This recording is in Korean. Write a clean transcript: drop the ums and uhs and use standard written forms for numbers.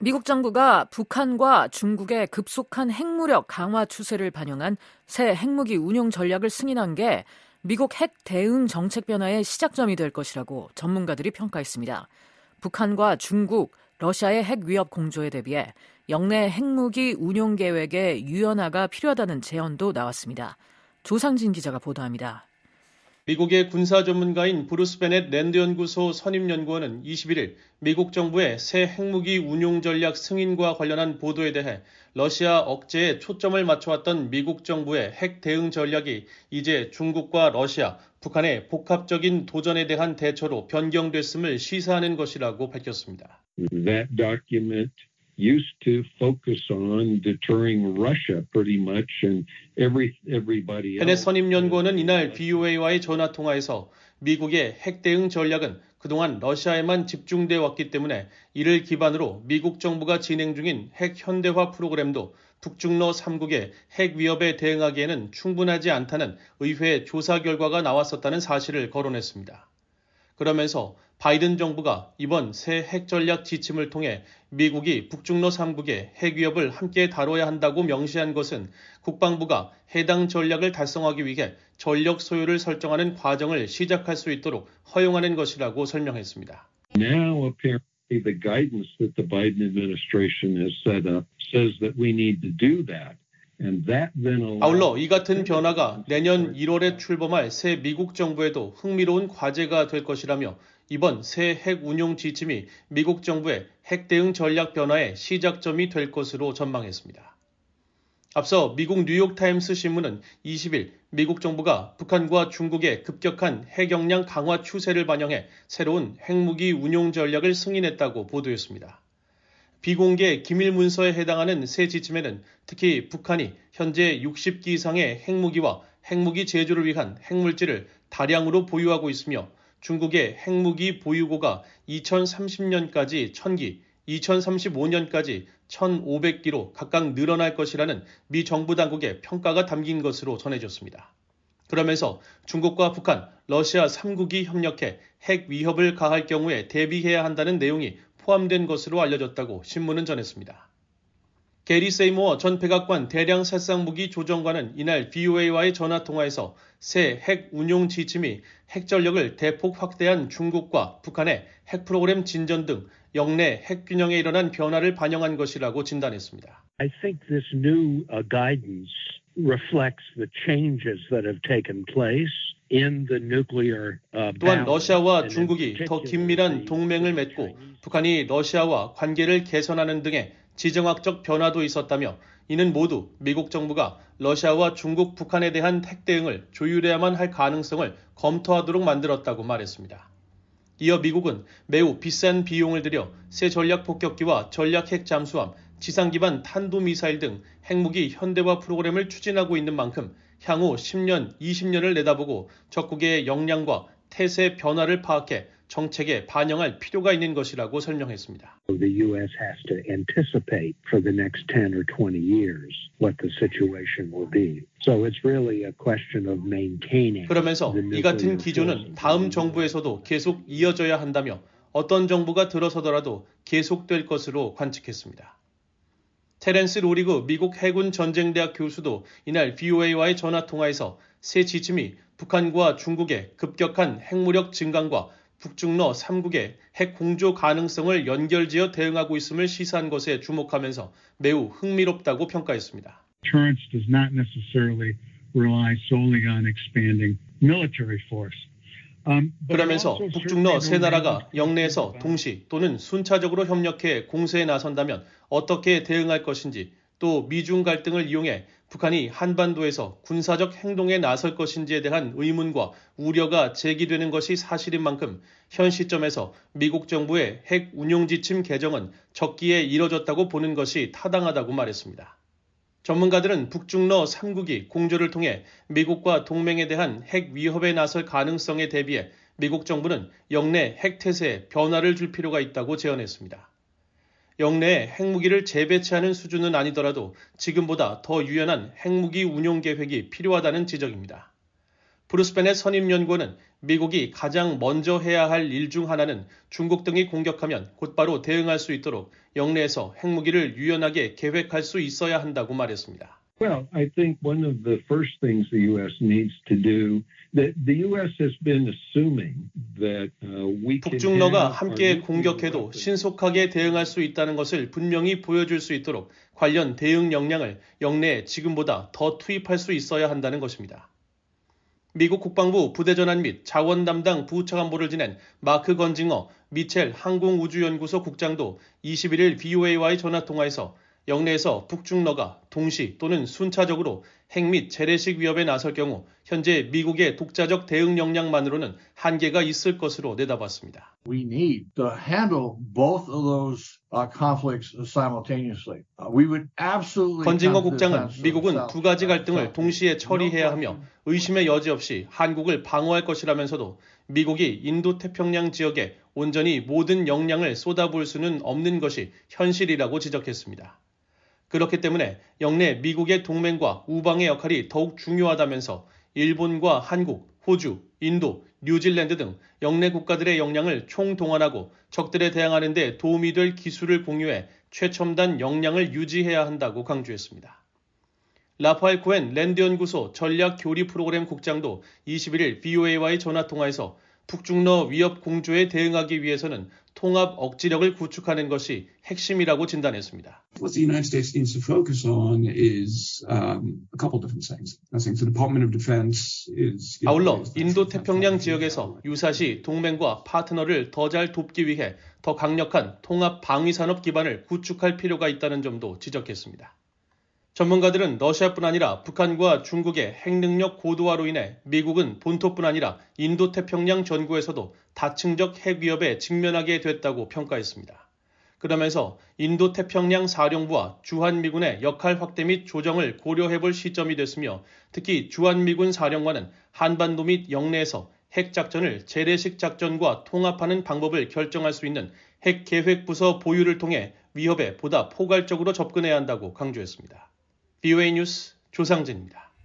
미국 정부가 북한과 중국의 급속한 핵무력 강화 추세를 반영한 새 핵무기 운용 전략을 승인한 게 미국 핵 대응 정책 변화의 시작점이 될 것이라고 전문가들이 평가했습니다. 북한과 중국, 러시아의 핵 위협 공조에 대비해 영내 핵무기 운용 계획의 유연화가 필요하다는 제언도 나왔습니다. 조상진 기자가 보도합니다. 미국의 군사 전문가인 브루스 베넷 랜드 연구소 선임 연구원은 21일 미국 정부의 새 핵무기 운용 전략 승인과 관련한 보도에 대해 러시아 억제에 초점을 맞춰왔던 미국 정부의 핵 대응 전략이 이제 중국과 러시아, 북한의 복합적인 도전에 대한 대처로 변경됐음을 시사하는 것이라고 밝혔습니다. That document used to focus on deterring Russia pretty much and everybody else. 베넷 선임 연구원은 이날 VOA와의 전화 통화에서 미국의 핵 대응 전략은 그동안 러시아에만 집중돼 왔기 때문에 이를 기반으로 미국 정부가 진행 중인 핵 현대화 프로그램도 북중러 3국의 핵 위협에 대응하기에는 충분하지 않다는 의회 조사 결과가 나왔었다는 사실을 거론했습니다. 그러면서 바이든 정부가 이번 새 핵 전략 지침을 통해 미국이 북중러 3국의 핵 위협을 함께 다뤄야 한다고 명시한 것은 국방부가 해당 전략을 달성하기 위해 전력 소요를 설정하는 과정을 시작할 수 있도록 허용하는 것이라고 설명했습니다. Now apparently the guidance that the Biden administration has set up says that we need to do that. 아울러 이 같은 변화가 내년 1월에 출범할 새 미국 정부에도 흥미로운 과제가 될 것이라며 이번 새 핵 운용 지침이 미국 정부의 핵 대응 전략 변화의 시작점이 될 것으로 전망했습니다. 앞서 미국 뉴욕타임스 신문은 20일 미국 정부가 북한과 중국의 급격한 핵 역량 강화 추세를 반영해 새로운 핵무기 운용 전략을 승인했다고 보도했습니다. 비공개 기밀 문서에 해당하는 새 지침에는 특히 북한이 현재 60기 이상의 핵무기와 핵무기 제조를 위한 핵물질을 다량으로 보유하고 있으며 중국의 핵무기 보유고가 2030년까지 1000기, 2035년까지 1500기로 각각 늘어날 것이라는 미 정부 당국의 평가가 담긴 것으로 전해졌습니다. 그러면서 중국과 북한, 러시아 3국이 협력해 핵 위협을 가할 경우에 대비해야 한다는 내용이 포함된 것으로 알려졌다고 신문은 전했습니다. 게리 세이모어 전 백악관 대량 살상무기 조정관은 이날 VOA와의 전화통화에서 새 핵 운용 지침이 핵 전력을 대폭 확대한 중국과 북한의 핵 프로그램 진전 등 영내 핵 균형에 일어난 변화를 반영한 것이라고 진단했습니다. I think this new guidance reflects the changes that have taken place. 또한 러시아와 중국이 더 긴밀한 동맹을 맺고 북한이 러시아와 관계를 개선하는 등의 지정학적 변화도 있었다며 이는 모두 미국 정부가 러시아와 중국, 북한에 대한 핵 대응을 조율해야만 할 가능성을 검토하도록 만들었다고 말했습니다. 이어 미국은 매우 비싼 비용을 들여 새 전략 폭격기와 전략 핵 잠수함, 지상 기반 탄도미사일 등 핵무기 현대화 프로그램을 추진하고 있는 만큼 향후 10년, 20년을 내다보고 적국의 역량과 태세 변화를 파악해 정책에 반영할 필요가 있는 것이라고 설명했습니다. The U.S. has to anticipate for the next 10 or 20 years what the situation will be. So it's really a question of maintaining. 그러면서 이 같은 기조는 다음 정부에서도 계속 이어져야 한다며 어떤 정부가 들어서더라도 계속될 것으로 관측했습니다. 테렌스 로리그 미국 해군 전쟁대학 교수도 이날 VOA와의 전화통화에서 새 지침이 북한과 중국의 급격한 핵무력 증강과 북중러 3국의 핵 공조 가능성을 연결지어 대응하고 있음을 시사한 것에 주목하면서 매우 흥미롭다고 평가했습니다. Deterrence does not necessarily rely solely on expanding military force. 그러면서 북중러 세 나라가 영내에서 동시 또는 순차적으로 협력해 공세에 나선다면 어떻게 대응할 것인지 또 미중 갈등을 이용해 북한이 한반도에서 군사적 행동에 나설 것인지에 대한 의문과 우려가 제기되는 것이 사실인 만큼 현 시점에서 미국 정부의 핵 운용 지침 개정은 적기에 이뤄졌다고 보는 것이 타당하다고 말했습니다. 전문가들은 북중러 3국이 공조를 통해 미국과 동맹에 대한 핵 위협에 나설 가능성에 대비해 미국 정부는 영내 핵 태세에 변화를 줄 필요가 있다고 제언했습니다. 영내에 핵무기를 재배치하는 수준은 아니더라도 지금보다 더 유연한 핵무기 운용 계획이 필요하다는 지적입니다. 브루스 베넷 선임연구원은 미국이 가장 먼저 해야 할 일 중 하나는 중국 등이 공격하면 곧바로 대응할 수 있도록 영내에서 핵무기를 유연하게 계획할 수 있어야 한다고 말했습니다. Well, I think one of the first things the U.S. needs to do, that the U.S. has been assuming that we can 북중러가 함께 공격해도 신속하게 대응할 수 있다는 것을 분명히 보여줄 수 있도록 관련 대응 역량을 영내에 지금보다 더 투입할 수 있어야 한다는 것입니다. 미국 국방부 부대전환 및 자원 담당 부차관보를 지낸 마크 건징어 미첼 항공우주연구소 국장도 21일 VOA와의 전화통화에서 영내에서 북중러가 동시 또는 순차적으로 핵 및 재래식 위협에 나설 경우 현재 미국의 독자적 대응 역량만으로는 한계가 있을 것으로 내다봤습니다. We need to handle both of those conflicts simultaneously. We would absolutely. 건징어 국장은 미국은 두 가지 갈등을 동시에 처리해야 하며 의심의 여지 없이 한국을 방어할 것이라면서도 미국이 인도태평양 지역에 온전히 모든 역량을 쏟아부을 수는 없는 것이 현실이라고 지적했습니다. 그렇기 때문에 영내 미국의 동맹과 우방의 역할이 더욱 중요하다면서 일본과 한국, 호주, 인도, 뉴질랜드 등 영내 국가들의 역량을 총동원하고 적들에 대항하는 데 도움이 될 기술을 공유해 최첨단 역량을 유지해야 한다고 강조했습니다. 라파엘 코엔 랜드연구소 전략교리 프로그램 국장도 21일 VOA와의 전화통화에서 북중러 위협 공조에 대응하기 위해서는 통합 억지력을 구축하는 것이 핵심이라고 진단했습니다. What the United States needs to focus on is a couple different things. I think the Department of Defense is. 아울러 인도태평양 지역에서 유사시 동맹과 파트너를 더 잘 돕기 위해 더 강력한 통합 방위산업 기반을 구축할 필요가 있다는 점도 지적했습니다. 전문가들은 러시아뿐 아니라 북한과 중국의 핵능력 고도화로 인해 미국은 본토뿐 아니라 인도태평양 전구에서도 다층적 핵 위협에 직면하게 됐다고 평가했습니다. 그러면서 인도태평양 사령부와 주한미군의 역할 확대 및 조정을 고려해볼 시점이 됐으며 특히 주한미군 사령관은 한반도 및 영내에서 핵작전을 재래식 작전과 통합하는 방법을 결정할 수 있는 핵계획부서 보유를 통해 위협에 보다 포괄적으로 접근해야 한다고 강조했습니다. VOA 뉴스 조상진입니다.